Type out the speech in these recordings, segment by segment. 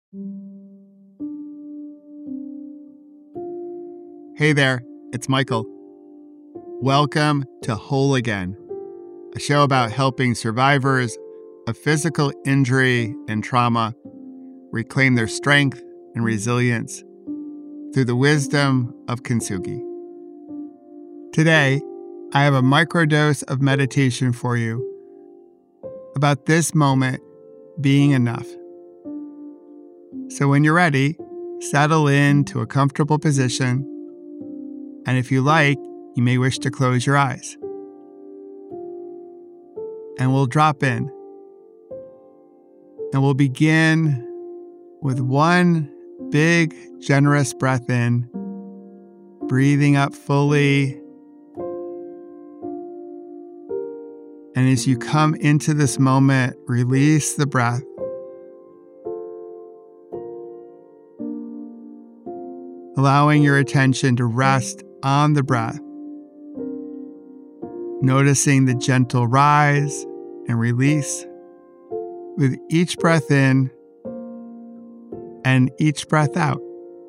Hey there, it's Michael. Welcome to Whole Again, a show about helping survivors of physical injury and trauma reclaim their strength and resilience through the wisdom of Kintsugi. Today, I have a microdose of meditation for you about this moment being enough. So when you're ready, settle into a comfortable position, and if you like, you may wish to close your eyes. And we'll drop in. And we'll begin with one big, generous breath in, breathing up fully. And as you come into this moment, release the breath. Allowing your attention to rest on the breath, noticing the gentle rise and release with each breath in and each breath out.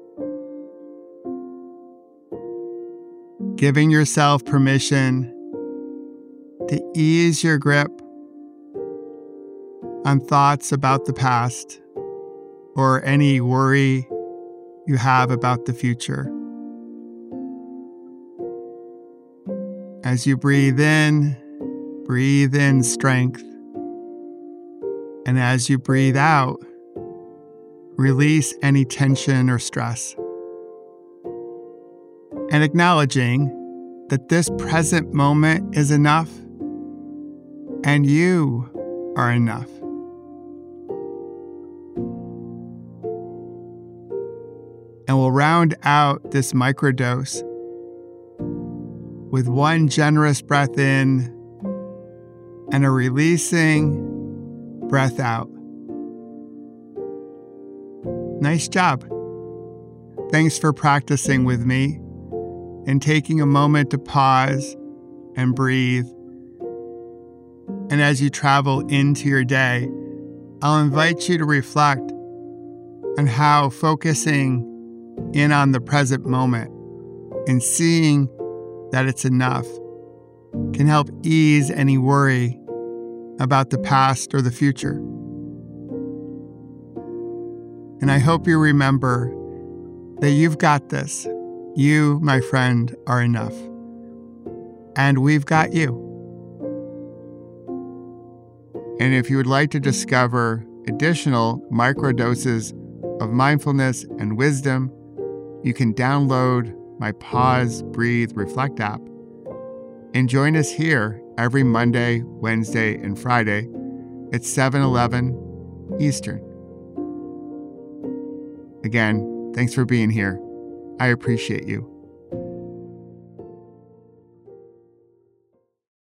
Giving yourself permission to ease your grip on thoughts about the past or any worry you have about the future. As you breathe in strength. And as you breathe out, release any tension or stress. And acknowledging that this present moment is enough and you are enough. And we'll round out this microdose with one generous breath in and a releasing breath out. Nice job. Thanks for practicing with me and taking a moment to pause and breathe. And as you travel into your day, I'll invite you to reflect on how focusing in on the present moment and seeing that it's enough can help ease any worry about the past or the future. And I hope you remember that you've got this. You, my friend, are enough. And we've got you. And if you would like to discover additional microdoses of mindfulness and wisdom, you can download my Pause, Breathe, Reflect app and join us here every Monday, Wednesday, and Friday at 7:11 Eastern. Again, thanks for being here. I appreciate you.